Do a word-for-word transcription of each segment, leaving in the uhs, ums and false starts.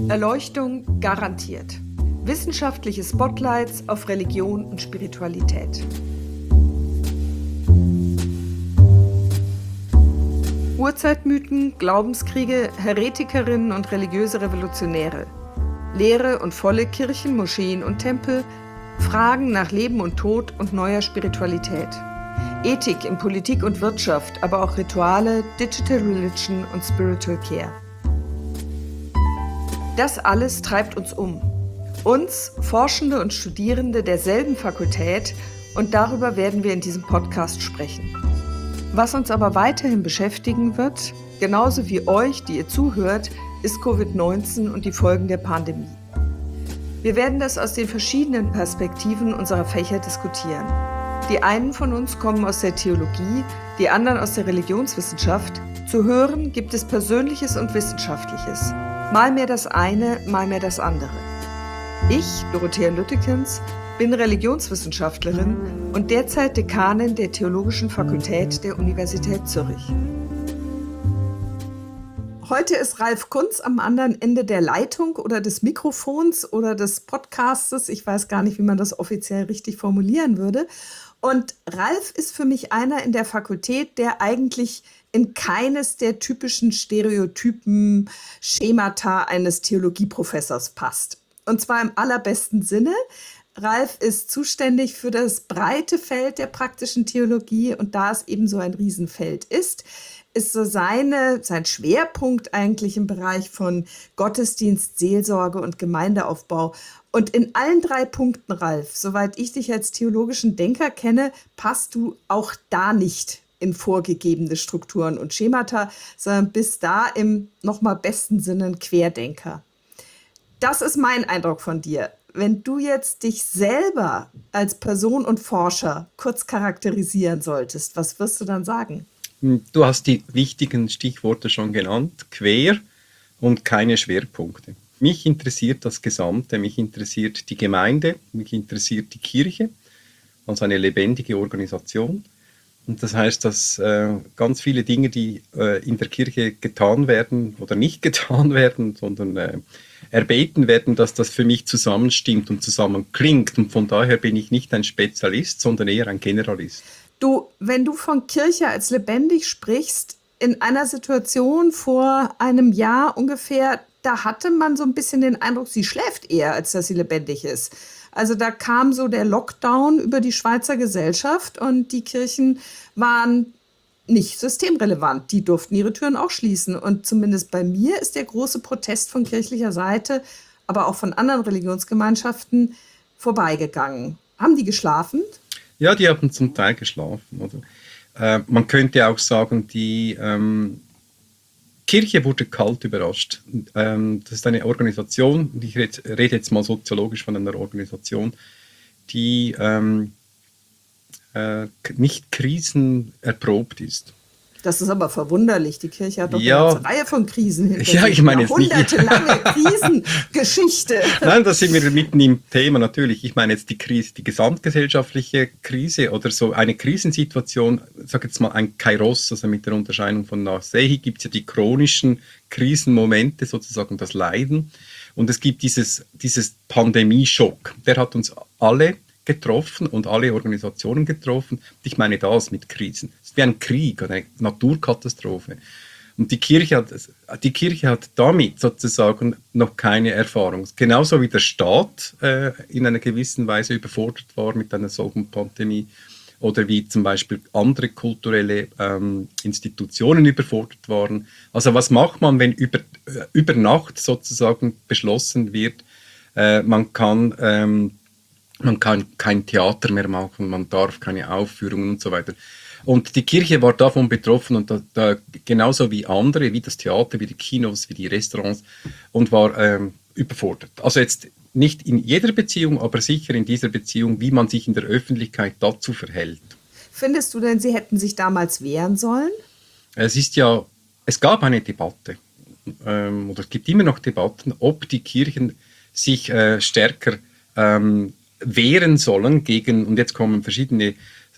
Erleuchtung garantiert. Wissenschaftliche Spotlights auf Religion und Spiritualität. Urzeitmythen, Glaubenskriege, Heretikerinnen und religiöse Revolutionäre. Leere und volle Kirchen, Moscheen und Tempel. Fragen nach Leben und Tod und neuer Spiritualität. Ethik in Politik und Wirtschaft, aber auch Rituale, Digital Religion und Spiritual Care. Das alles treibt uns um. Uns, Forschende und Studierende derselben Fakultät, und darüber werden wir in diesem Podcast sprechen. Was uns aber weiterhin beschäftigen wird, genauso wie euch, die ihr zuhört, ist Covid neunzehn und die Folgen der Pandemie. Wir werden das aus den verschiedenen Perspektiven unserer Fächer diskutieren. Die einen von uns kommen aus der Theologie, die anderen aus der Religionswissenschaft. Zu hören gibt es Persönliches und Wissenschaftliches. Mal mehr das eine, mal mehr das andere. Ich, Dorothea Lüttekens, bin Religionswissenschaftlerin und derzeit Dekanin der Theologischen Fakultät der Universität Zürich. Heute ist Ralf Kunz am anderen Ende der Leitung oder des Mikrofons oder des Podcastes. Ich weiß gar nicht, wie man das offiziell richtig formulieren würde. Und Ralf ist für mich einer in der Fakultät, der eigentlich in keines der typischen Stereotypen, Schemata eines Theologieprofessors passt. Und zwar im allerbesten Sinne. Ralf ist zuständig für das breite Feld der praktischen Theologie und da es eben so ein Riesenfeld ist, ist so seine, sein Schwerpunkt eigentlich im Bereich von Gottesdienst, Seelsorge und Gemeindeaufbau. Und in allen drei Punkten, Ralf, soweit ich dich als theologischen Denker kenne, passt du auch da nicht in vorgegebene Strukturen und Schemata, sondern bist da im nochmal besten Sinne ein Querdenker. Das ist mein Eindruck von dir. Wenn du jetzt dich selber als Person und Forscher kurz charakterisieren solltest, was wirst du dann sagen? Du hast die wichtigen Stichworte schon genannt, quer und keine Schwerpunkte. Mich interessiert das Gesamte, mich interessiert die Gemeinde, mich interessiert die Kirche als eine lebendige Organisation. Und das heißt, dass äh, ganz viele Dinge, die äh, in der Kirche getan werden oder nicht getan werden, sondern äh, erbeten werden, dass das für mich zusammenstimmt und zusammenklingt. Und von daher bin ich nicht ein Spezialist, sondern eher ein Generalist. Du, wenn du von Kirche als lebendig sprichst, in einer Situation vor einem Jahr ungefähr, da hatte man so ein bisschen den Eindruck, sie schläft eher, als dass sie lebendig ist. Also da kam so der Lockdown über die Schweizer Gesellschaft und die Kirchen waren nicht systemrelevant. Die durften ihre Türen auch schließen. Und zumindest bei mir ist der große Protest von kirchlicher Seite, aber auch von anderen Religionsgemeinschaften vorbeigegangen. Haben die geschlafen? Ja, die haben zum Teil geschlafen. Oder? Äh, man könnte auch sagen, die ähm, Kirche wurde kalt überrascht. Ähm, das ist eine Organisation, ich red, rede jetzt mal soziologisch von einer Organisation, die ähm, äh, nicht krisenerprobt ist. Das ist aber verwunderlich. Die Kirche hat doch ja, eine ganze Reihe von Krisen hinter sich. Ja, ich meine jetzt nicht. Jahrhundertelange Krisengeschichte. Nein, da sind wir mitten im Thema natürlich. Ich meine jetzt die Krise, die gesamtgesellschaftliche Krise oder so eine Krisensituation, ich sage jetzt mal ein Kairos, also mit der Unterscheidung von Nasehi gibt es ja die chronischen Krisenmomente, sozusagen das Leiden. Und es gibt dieses, dieses Pandemieschock, der hat uns alle getroffen und alle Organisationen getroffen. Ich meine das mit Krisen. Es ist wie ein Krieg oder eine Naturkatastrophe. Und die Kirche hat, die Kirche hat damit sozusagen noch keine Erfahrung. Genauso wie der Staat äh, in einer gewissen Weise überfordert war mit einer solchen Pandemie oder wie zum Beispiel andere kulturelle ähm, Institutionen überfordert waren. Also was macht man, wenn über, äh, über Nacht sozusagen beschlossen wird, äh, man kann ähm, Man kann kein Theater mehr machen, man darf keine Aufführungen und so weiter. Und die Kirche war davon betroffen und da, da, genauso wie andere, wie das Theater, wie die Kinos, wie die Restaurants und war ähm, überfordert. Also jetzt nicht in jeder Beziehung, aber sicher in dieser Beziehung, wie man sich in der Öffentlichkeit dazu verhält. Findest du denn, sie hätten sich damals wehren sollen? Es ist ja, es gab eine Debatte ähm, oder es gibt immer noch Debatten, ob die Kirchen sich äh, stärker ähm, wehren sollen gegen, und jetzt kommen verschiedene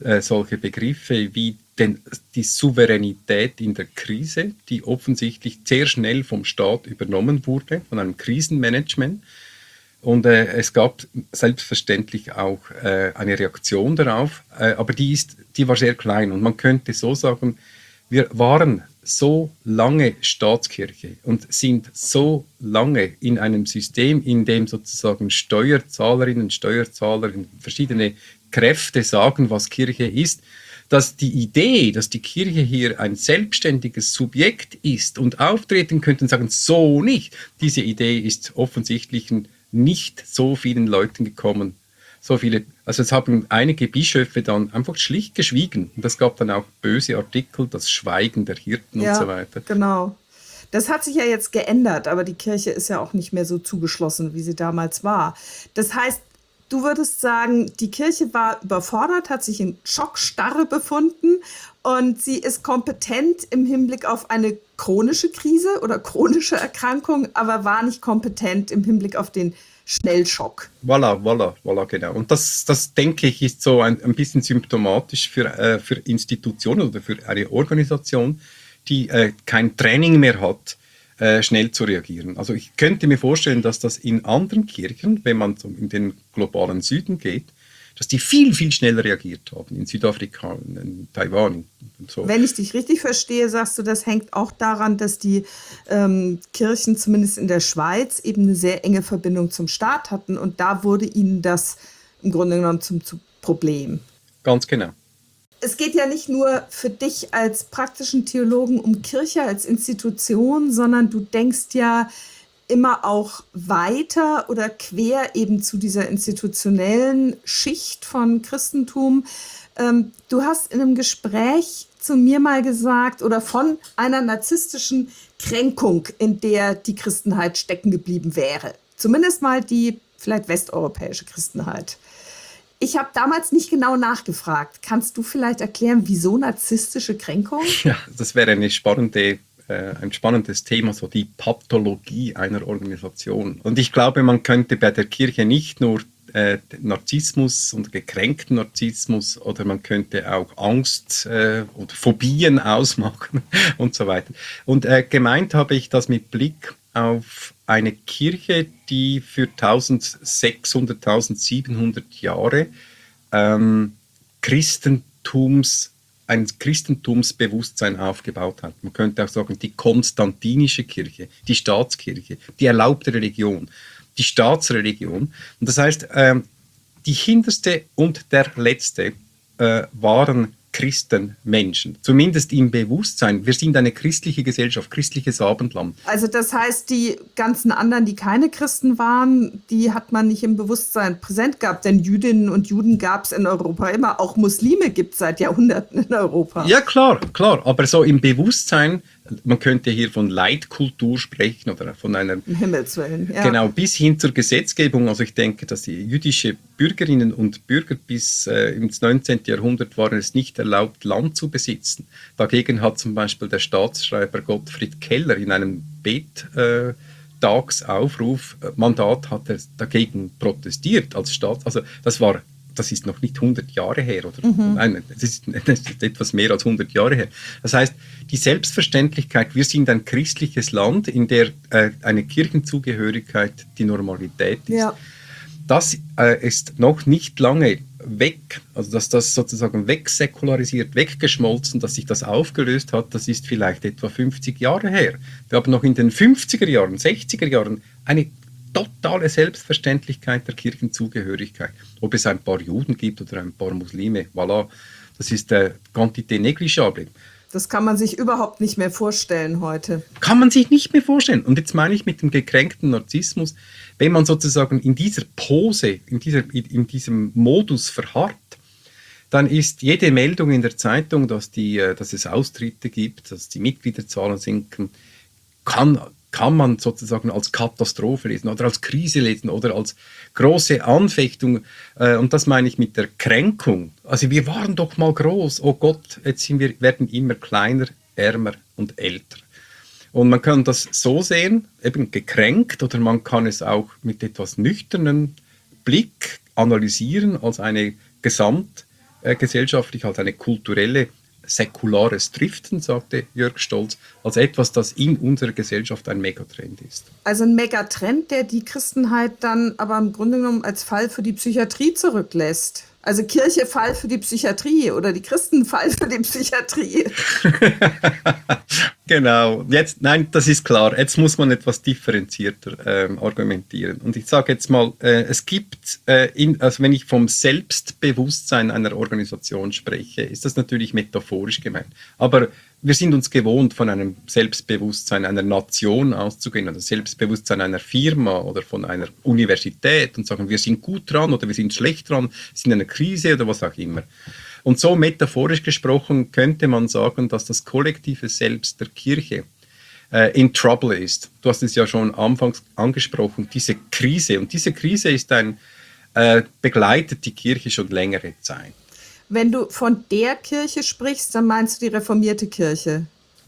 äh, solche Begriffe wie den, die Souveränität in der Krise, die offensichtlich sehr schnell vom Staat übernommen wurde, von einem Krisenmanagement. Und äh, es gab selbstverständlich auch äh, eine Reaktion darauf, äh, aber die, ist, die war sehr klein. Und man könnte so sagen, wir waren so lange Staatskirche und sind so lange in einem System, in dem sozusagen Steuerzahlerinnen und Steuerzahler, verschiedene Kräfte sagen, was Kirche ist, dass die Idee, dass die Kirche hier ein selbstständiges Subjekt ist und auftreten könnte und sagen, so nicht, diese Idee ist offensichtlich nicht so vielen Leuten gekommen. So viele, also es haben einige Bischöfe dann einfach schlicht geschwiegen. Und es gab dann auch böse Artikel, das Schweigen der Hirten Ja, und so weiter. genau. Das hat sich ja jetzt geändert, aber die Kirche ist ja auch nicht mehr so zugeschlossen, wie sie damals war. Das heißt, du würdest sagen, die Kirche war überfordert, hat sich in Schockstarre befunden und sie ist kompetent im Hinblick auf eine chronische Krise oder chronische Erkrankung, aber war nicht kompetent im Hinblick auf den Schnellschock. Voilà, voilà, voilà, genau. Und das, das denke ich, ist so ein, ein bisschen symptomatisch für, äh, für Institutionen oder für eine Organisation, die äh, kein Training mehr hat, äh, schnell zu reagieren. Also ich könnte mir vorstellen, dass das in anderen Kirchen, wenn man so in den globalen Süden geht, dass die viel, viel schneller reagiert haben, in Südafrika, in Taiwan und so. Wenn ich dich richtig verstehe, sagst du, das hängt auch daran, dass die ähm, Kirchen, zumindest in der Schweiz, eben eine sehr enge Verbindung zum Staat hatten und da wurde ihnen das im Grunde genommen zum, zum Problem. Ganz genau. Es geht ja nicht nur für dich als praktischen Theologen um Kirche als Institution, sondern du denkst ja immer auch weiter oder quer eben zu dieser institutionellen Schicht von Christentum. Ähm, du hast in einem Gespräch zu mir mal gesagt oder von einer narzisstischen Kränkung, in der die Christenheit stecken geblieben wäre. Zumindest mal die vielleicht westeuropäische Christenheit. Ich habe damals nicht genau nachgefragt. Kannst du vielleicht erklären, wieso narzisstische Kränkung? Ja, das wäre eine spannende ein spannendes Thema, so die Pathologie einer Organisation. Und ich glaube, man könnte bei der Kirche nicht nur äh, Narzissmus und gekränkten Narzissmus oder man könnte auch Angst äh, oder Phobien ausmachen und so weiter. Und äh, gemeint habe ich das mit Blick auf eine Kirche, die für eintausendsechshundert, eintausendsiebenhundert Jahre ähm, Christentums ein Christentumsbewusstsein aufgebaut hat. Man könnte auch sagen, die konstantinische Kirche, die Staatskirche, die erlaubte Religion, die Staatsreligion. Und das heißt, ähm, die hinterste und der letzte äh, waren Christenmenschen, zumindest im Bewusstsein. Wir sind eine christliche Gesellschaft, christliches Abendland. Also das heißt, die ganzen anderen, die keine Christen waren, die hat man nicht im Bewusstsein präsent gehabt, denn Jüdinnen und Juden gab es in Europa immer, auch Muslime gibt es seit Jahrhunderten in Europa. Ja, klar, klar, aber so im Bewusstsein, man könnte hier von Leitkultur sprechen oder von einer... Um Himmels Willen, ja. Genau, bis hin zur Gesetzgebung. Also ich denke, dass die jüdische Bürgerinnen und Bürger bis äh, ins neunzehnten Jahrhundert waren es nicht erlaubt, Land zu besitzen. Dagegen hat zum Beispiel der Staatsschreiber Gottfried Keller in einem Bettagsaufruf äh, Mandat hat er dagegen protestiert als Staat. Also das war Das ist noch nicht hundert Jahre her, oder? Mhm. Nein, das ist, das ist etwas mehr als hundert Jahre her. Das heißt, die Selbstverständlichkeit, wir sind ein christliches Land, in der äh, eine Kirchenzugehörigkeit die Normalität ist. Ja. Das äh, ist noch nicht lange weg, also dass das sozusagen wegsäkularisiert, weggeschmolzen, dass sich das aufgelöst hat, das ist vielleicht etwa fünfzig Jahre her. Wir haben noch in den fünfziger Jahren, sechziger Jahren eine totale Selbstverständlichkeit der Kirchenzugehörigkeit. Ob es ein paar Juden gibt oder ein paar Muslime, voilà, das ist äh, Quantité négligeable. Das kann man sich überhaupt nicht mehr vorstellen heute. Kann man sich nicht mehr vorstellen. Und jetzt meine ich mit dem gekränkten Narzissmus, wenn man sozusagen in dieser Pose, in, dieser, in diesem Modus verharrt, dann ist jede Meldung in der Zeitung, dass, die, dass es Austritte gibt, dass die Mitgliederzahlen sinken, kann kann man sozusagen als Katastrophe lesen oder als Krise lesen oder als große Anfechtung. Und das meine ich mit der Kränkung. Also wir waren doch mal groß. Oh Gott, jetzt sind wir, werden immer kleiner, ärmer und älter. Und man kann das so sehen, eben gekränkt, oder man kann es auch mit etwas nüchternen Blick analysieren als eine Gesamt äh, gesellschaftlich als eine kulturelle, säkulares Driften, sagte Jörg Stolz, als etwas, das in unserer Gesellschaft ein Megatrend ist. Also ein Megatrend, der die Christenheit dann aber im Grunde genommen als Fall für die Psychiatrie zurücklässt. Also Kirche Fall für die Psychiatrie oder die Christen Fall für die Psychiatrie. Genau, jetzt, nein, das ist klar. Jetzt muss man etwas differenzierter ähm, argumentieren. Und ich sage jetzt mal, äh, es gibt, äh, in, also wenn ich vom Selbstbewusstsein einer Organisation spreche, ist das natürlich metaphorisch gemeint. Aber wir sind uns gewohnt, von einem Selbstbewusstsein einer Nation auszugehen, oder Selbstbewusstsein einer Firma oder von einer Universität und sagen, wir sind gut dran oder wir sind schlecht dran, sind in einer Krise oder was auch immer. Und so metaphorisch gesprochen könnte man sagen, dass das kollektive Selbst der Kirche äh, in Trouble ist. Du hast es ja schon anfangs angesprochen, diese Krise. Und diese Krise ist ein, äh, begleitet die Kirche schon längere Zeit. Wenn du von der Kirche sprichst, dann meinst du die reformierte Kirche?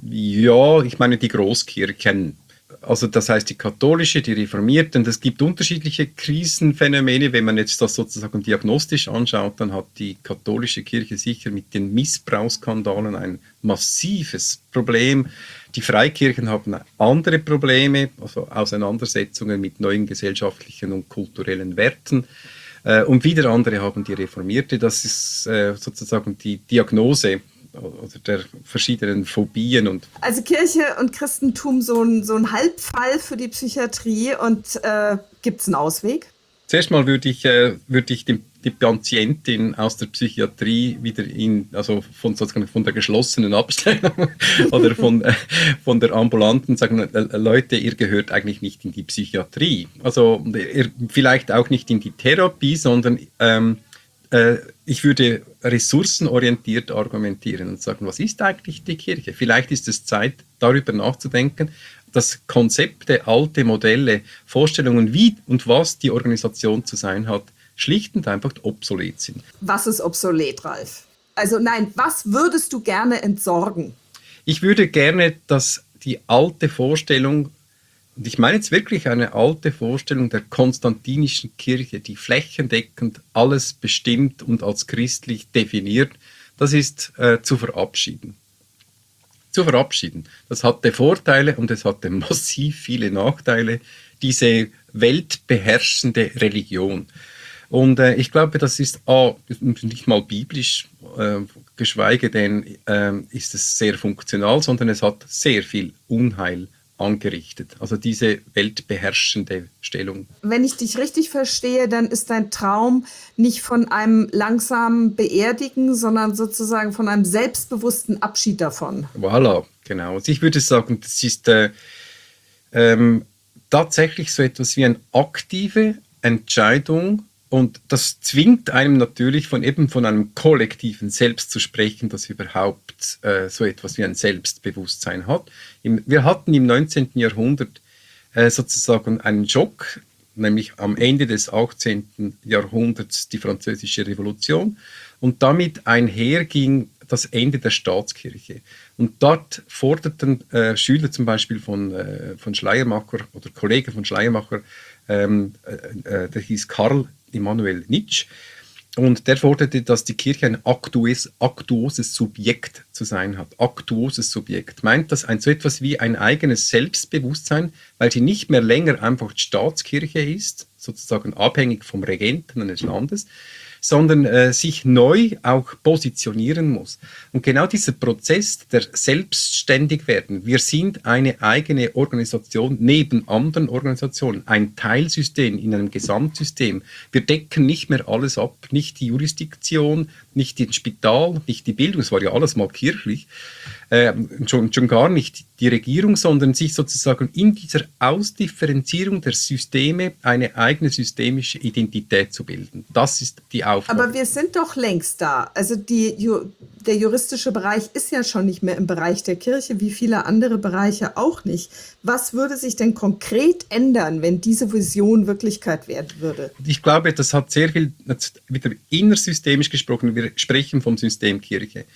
Ja, ich meine die Großkirchen. Also das heißt die katholische, die reformierte. Und es gibt unterschiedliche Krisenphänomene. Wenn man jetzt das sozusagen diagnostisch anschaut, dann hat die katholische Kirche sicher mit den Missbrauchsskandalen ein massives Problem. Die Freikirchen haben andere Probleme, also Auseinandersetzungen mit neuen gesellschaftlichen und kulturellen Werten. Und wieder andere haben die reformierte. Das ist sozusagen die Diagnose oder der verschiedenen Phobien. Und also Kirche und Christentum so ein, so ein Halbfall für die Psychiatrie. Und äh, gibt es einen Ausweg? Zuerst mal würde ich, äh, würde ich die, die Patientin aus der Psychiatrie wieder in, also von, sozusagen von der geschlossenen Abstellung oder von, äh, von der ambulanten sagen, äh, Leute, ihr gehört eigentlich nicht in die Psychiatrie. Also ihr, vielleicht auch nicht in die Therapie, sondern ähm, äh, ich würde ressourcenorientiert argumentieren und sagen, was ist eigentlich die Kirche? Vielleicht ist es Zeit, darüber nachzudenken, dass Konzepte, alte Modelle, Vorstellungen, wie und was die Organisation zu sein hat, schlicht und einfach obsolet sind. Was ist obsolet, Ralf? Also nein, was würdest du gerne entsorgen? Ich würde gerne, dass die alte Vorstellung, und ich meine jetzt wirklich eine alte Vorstellung der konstantinischen Kirche, die flächendeckend alles bestimmt und als christlich definiert, das ist äh, zu verabschieden. Zu verabschieden. Das hatte Vorteile und es hatte massiv viele Nachteile, diese weltbeherrschende Religion. Und äh, ich glaube, das ist A, nicht mal biblisch, äh, geschweige denn äh, ist es sehr funktional, sondern es hat sehr viel Unheil angerichtet. Also diese weltbeherrschende Stellung. Wenn ich dich richtig verstehe, dann ist dein Traum nicht von einem langsamen Beerdigen, sondern sozusagen von einem selbstbewussten Abschied davon. Voilà, genau. Also ich würde sagen, das ist äh, ähm, tatsächlich so etwas wie eine aktive Entscheidung. Und das zwingt einem natürlich von eben von einem kollektiven Selbst zu sprechen, das überhaupt äh, so etwas wie ein Selbstbewusstsein hat. Im, wir hatten im neunzehnten Jahrhundert äh, sozusagen einen Schock, nämlich am Ende des achtzehnten Jahrhunderts die Französische Revolution. Und damit einherging das Ende der Staatskirche. Und dort forderten äh, Schüler zum Beispiel von, äh, von Schleiermacher oder Kollegen von Schleiermacher, ähm, äh, der hieß Karl Immanuel Nitsch, und der forderte, dass die Kirche ein aktuelles, aktuoses Subjekt zu sein hat. Aktuoses Subjekt meint das ein, so etwas wie ein eigenes Selbstbewusstsein, weil sie nicht mehr länger einfach Staatskirche ist, sozusagen abhängig vom Regenten eines Landes, sondern äh, sich neu auch positionieren muss. Und genau dieser Prozess der Selbstständigwerden, wir sind eine eigene Organisation neben anderen Organisationen, ein Teilsystem in einem Gesamtsystem. Wir decken nicht mehr alles ab, nicht die Jurisdiktion, nicht das Spital, nicht die Bildung, es war ja alles mal kirchlich, äh, schon, schon gar nicht die Regierung, sondern sich sozusagen in dieser Ausdifferenzierung der Systeme eine eigene systemische Identität zu bilden. Das ist die Aufgabe. Aber wir sind doch längst da. Also die, der juristische Bereich ist ja schon nicht mehr im Bereich der Kirche, wie viele andere Bereiche auch nicht. Was würde sich denn konkret ändern, wenn diese Vision Wirklichkeit werden würde? Ich glaube, das hat sehr viel, wieder innersystemisch gesprochen, wir sprechen vom System Kirche.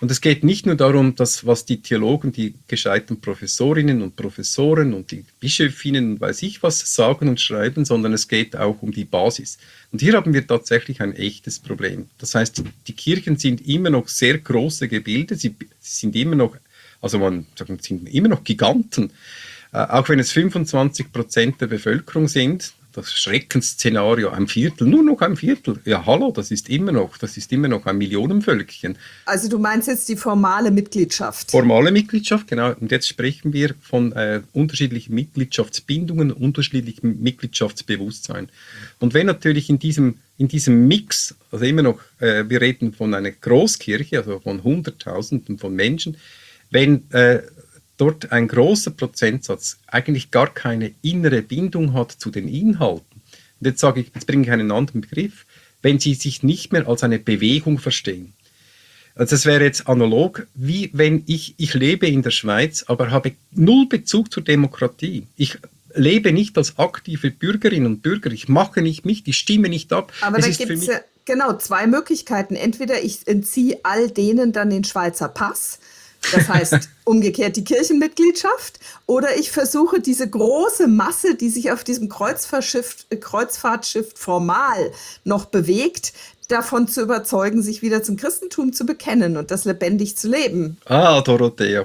Und es geht nicht nur darum, dass was die Theologen, die gescheiten Professorinnen und Professoren und die Bischöfinnen und weiß ich was sagen und schreiben, sondern es geht auch um die Basis. Und hier haben wir tatsächlich ein echtes Problem. Das heißt, die Kirchen sind immer noch sehr große Gebilde, sie sind immer noch, also man sagt, sind immer noch Giganten, äh, auch wenn es fünfundzwanzig Prozent der Bevölkerung sind. Das Schreckensszenario, ein Viertel, nur noch ein Viertel. Ja, hallo, das ist immer noch, das ist immer noch ein Millionenvölkchen. Also du meinst jetzt die formale Mitgliedschaft? Formale Mitgliedschaft, genau. Und jetzt sprechen wir von äh, unterschiedlichen Mitgliedschaftsbindungen, unterschiedlichem Mitgliedschaftsbewusstsein. Und wenn natürlich in diesem, in diesem Mix, also immer noch, äh, wir reden von einer Großkirche, also von Hunderttausenden von Menschen, wenn äh, dort ein großer Prozentsatz eigentlich gar keine innere Bindung hat zu den Inhalten. Und jetzt sage ich, jetzt bringe ich einen anderen Begriff, wenn sie sich nicht mehr als eine Bewegung verstehen. Also das wäre jetzt analog, wie wenn ich, ich lebe in der Schweiz, aber habe null Bezug zur Demokratie. Ich lebe nicht als aktive Bürgerin und Bürger, ich mache nicht mit, ich stimme nicht ab. Aber es da ist gibt für es mich ja genau zwei Möglichkeiten. Entweder ich entziehe all denen dann den Schweizer Pass, das heißt umgekehrt die Kirchenmitgliedschaft, oder ich versuche diese große Masse, die sich auf diesem Kreuzfahrtschiff, Kreuzfahrtschiff formal noch bewegt, davon zu überzeugen, sich wieder zum Christentum zu bekennen und das lebendig zu leben. Ah, Dorothea.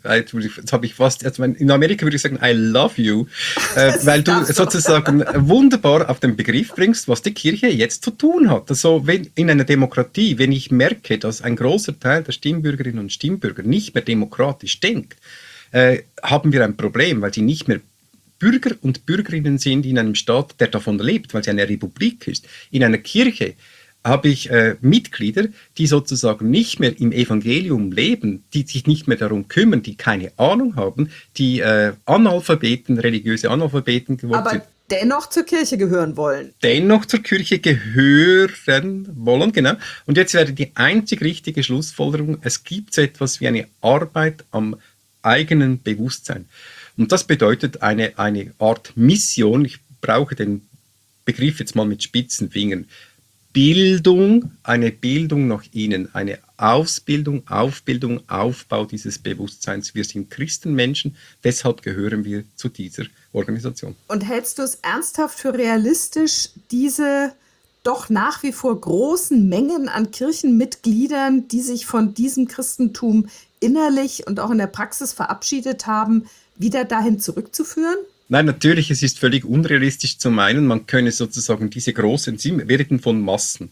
Jetzt habe ich fast, also in Amerika würde ich sagen, I love you, äh, weil du sozusagen wunderbar auf den Begriff bringst, was die Kirche jetzt zu tun hat. Also wenn, in einer Demokratie, wenn ich merke, dass ein großer Teil der Stimmbürgerinnen und Stimmbürger nicht mehr demokratisch denkt, äh, haben wir ein Problem, weil sie nicht mehr Bürger und Bürgerinnen sind in einem Staat, der davon lebt, weil sie eine Republik ist. In einer Kirche habe ich äh, Mitglieder, die sozusagen nicht mehr im Evangelium leben, die sich nicht mehr darum kümmern, die keine Ahnung haben, die äh, Analphabeten, religiöse Analphabeten geworden Aber sind. dennoch zur Kirche gehören wollen. Dennoch zur Kirche gehören wollen, genau. Und jetzt wäre die einzig richtige Schlussfolgerung, es gibt so etwas wie eine Arbeit am eigenen Bewusstsein. Und das bedeutet eine, eine Art Mission, ich brauche den Begriff jetzt mal mit spitzen Fingern, Bildung, eine Bildung nach innen, eine Ausbildung, Aufbildung, Aufbau dieses Bewusstseins. Wir sind Christenmenschen, deshalb gehören wir zu dieser Organisation. Und hältst du es ernsthaft für realistisch, diese doch nach wie vor großen Mengen an Kirchenmitgliedern, die sich von diesem Christentum innerlich und auch in der Praxis verabschiedet haben, wieder dahin zurückzuführen? Nein, natürlich, es ist völlig unrealistisch zu meinen, man könne sozusagen diese großen, wir reden von Massen.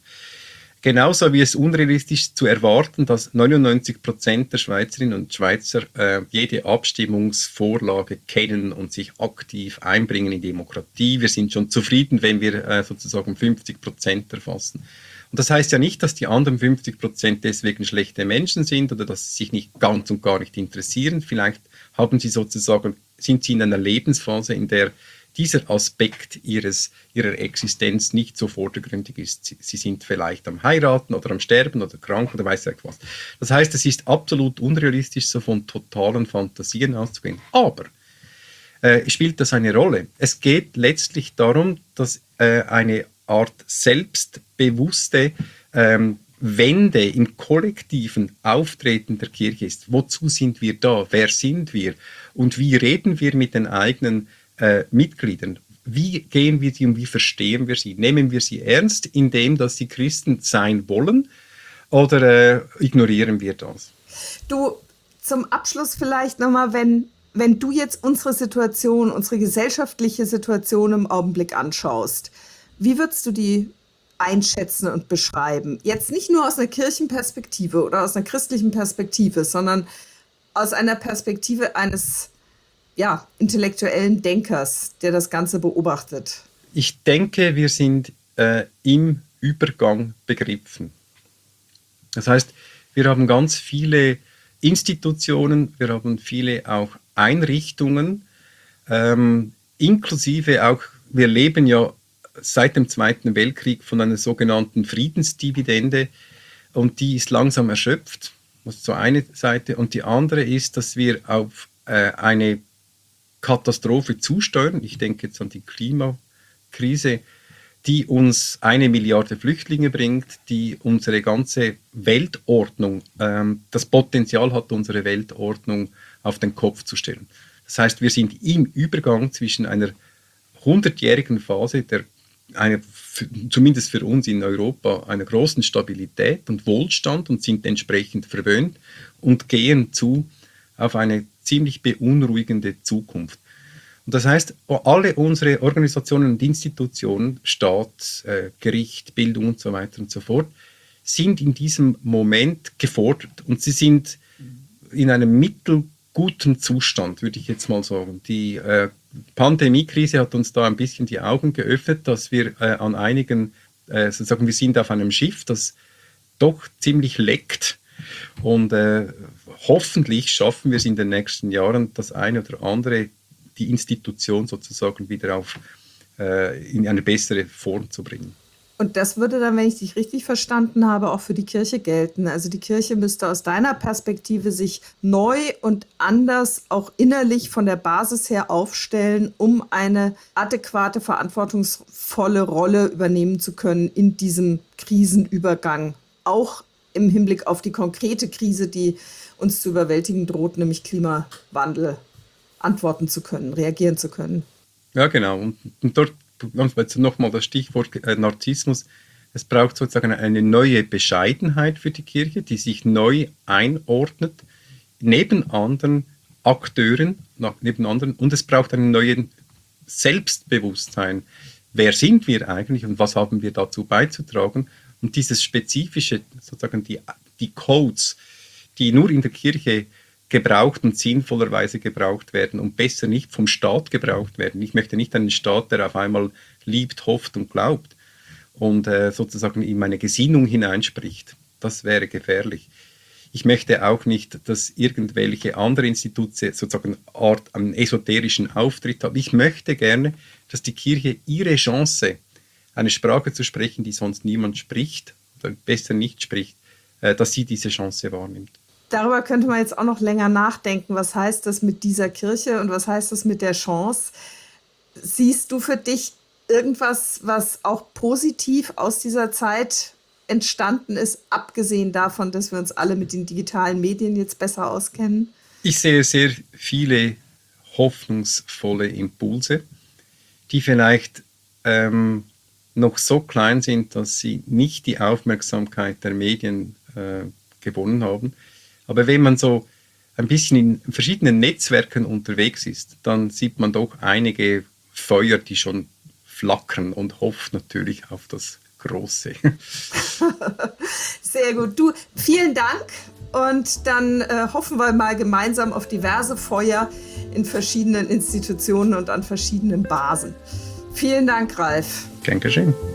Genauso wie es unrealistisch ist zu erwarten, dass neunundneunzig Prozent der Schweizerinnen und Schweizer äh, jede Abstimmungsvorlage kennen und sich aktiv einbringen in Demokratie. Wir sind schon zufrieden, wenn wir äh, sozusagen fünfzig Prozent erfassen. Und das heißt ja nicht, dass die anderen fünfzig Prozent deswegen schlechte Menschen sind oder dass sie sich nicht ganz und gar nicht interessieren. Vielleicht haben sie sozusagen, sind sie in einer Lebensphase, in der dieser Aspekt ihres, ihrer Existenz nicht so vordergründig ist. Sie, sie sind vielleicht am Heiraten oder am Sterben oder krank oder weiß ich was. Das heißt, es ist absolut unrealistisch, so von totalen Fantasien auszugehen. Aber äh, spielt das eine Rolle? Es geht letztlich darum, dass äh, eine Art selbstbewusste ähm, Wende im kollektiven Auftreten der Kirche ist. Wozu sind wir da? Wer sind wir? Und wie reden wir mit den eigenen äh, Mitgliedern? Wie gehen wir sie und wie verstehen wir sie? Nehmen wir sie ernst, indem dass sie Christen sein wollen, oder äh, ignorieren wir das? Du, zum Abschluss vielleicht nochmal, wenn, wenn du jetzt unsere Situation, unsere gesellschaftliche Situation im Augenblick anschaust, wie würdest du die einschätzen und beschreiben? Jetzt nicht nur aus einer Kirchenperspektive oder aus einer christlichen Perspektive, sondern aus einer Perspektive eines ja, intellektuellen Denkers, der das Ganze beobachtet. Ich denke, wir sind äh, im Übergang begriffen. Das heißt, wir haben ganz viele Institutionen, wir haben viele auch Einrichtungen, ähm, inklusive auch, wir leben ja seit dem Zweiten Weltkrieg von einer sogenannten Friedensdividende und die ist langsam erschöpft, das ist so eine Seite. Und die andere ist, dass wir auf äh, eine Katastrophe zusteuern. Ich denke jetzt an die Klimakrise, die uns eine Milliarde Flüchtlinge bringt, die unsere ganze Weltordnung, ähm, das Potenzial hat, unsere Weltordnung auf den Kopf zu stellen. Das heißt, wir sind im Übergang zwischen einer hundertjährigen Phase, der eine, zumindest für uns in Europa, einer großen Stabilität und Wohlstand und sind entsprechend verwöhnt und gehen zu auf eine ziemlich beunruhigende Zukunft. Und das heißt, alle unsere Organisationen und Institutionen, Staat, äh, Gericht, Bildung und so weiter und so fort, sind in diesem Moment gefordert und sie sind in einem mittelguten Zustand, würde ich jetzt mal sagen. Die äh, Pandemiekrise hat uns da ein bisschen die Augen geöffnet, dass wir äh, an einigen, äh, sozusagen, wir sind auf einem Schiff, das doch ziemlich leckt. Und äh, hoffentlich schaffen wir es in den nächsten Jahren, das eine oder andere, die Institution sozusagen wieder auf, äh, in eine bessere Form zu bringen. Und das würde dann, wenn ich dich richtig verstanden habe, auch für die Kirche gelten. Also die Kirche müsste aus deiner Perspektive sich neu und anders auch innerlich von der Basis her aufstellen, um eine adäquate, verantwortungsvolle Rolle übernehmen zu können in diesem Krisenübergang. Auch im Hinblick auf die konkrete Krise, die uns zu überwältigen droht, nämlich Klimawandel, antworten zu können, reagieren zu können. Ja, genau. Und, und dort nochmal das Stichwort äh, Narzissmus. Es braucht sozusagen eine neue Bescheidenheit für die Kirche, die sich neu einordnet, neben anderen Akteuren, neben anderen, und es braucht einen neuen Selbstbewusstsein. Wer sind wir eigentlich und was haben wir dazu beizutragen? Und dieses spezifische, sozusagen die, die Codes, die nur in der Kirche gebraucht und sinnvollerweise gebraucht werden und besser nicht vom Staat gebraucht werden. Ich möchte nicht einen Staat, der auf einmal liebt, hofft und glaubt und äh, sozusagen in meine Gesinnung hineinspricht. Das wäre gefährlich. Ich möchte auch nicht, dass irgendwelche andere Institute sozusagen Art einen esoterischen Auftritt haben. Ich möchte gerne, dass die Kirche ihre Chance, eine Sprache zu sprechen, die sonst niemand spricht oder besser nicht spricht, äh, dass sie diese Chance wahrnimmt. Darüber könnte man jetzt auch noch länger nachdenken. Was heißt das mit dieser Kirche und was heißt das mit der Chance? Siehst du für dich irgendwas, was auch positiv aus dieser Zeit entstanden ist, abgesehen davon, dass wir uns alle mit den digitalen Medien jetzt besser auskennen? Ich sehe sehr viele hoffnungsvolle Impulse, die vielleicht ähm, noch so klein sind, dass sie nicht die Aufmerksamkeit der Medien äh, gewonnen haben. Aber wenn man so ein bisschen in verschiedenen Netzwerken unterwegs ist, dann sieht man doch einige Feuer, die schon flackern und hofft natürlich auf das Große. Sehr gut. Du, vielen Dank. Und dann äh, hoffen wir mal gemeinsam auf diverse Feuer in verschiedenen Institutionen und an verschiedenen Basen. Vielen Dank, Ralf. Gern geschehen.